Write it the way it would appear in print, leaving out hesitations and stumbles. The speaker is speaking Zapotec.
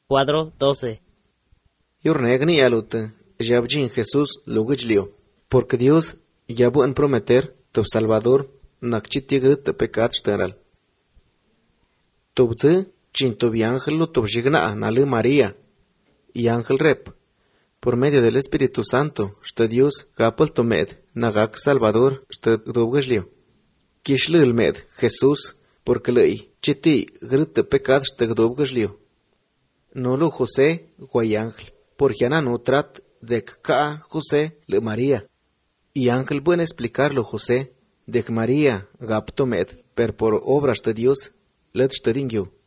4:12. Yurnegni aluta, Jabjin Jesús lugijlio, porque Dios ya en prometer tu Salvador nakchitigrit te pecat steral. Tubzi chin tubi ángel lo tubjigna nale María, y ángel rep, por medio del Espíritu Santo, este Dios gapel tomed, nagak Salvador, este dubgijlio. Kishlil med, Jesús, porque lei, chiti grit te pecat este dubgijlio. No lo José, guay ángel, porque ana no trat de ka José le María. Y ángel puede explicarlo José, de que María gaptomed, per por obras de Dios, let stedingyo.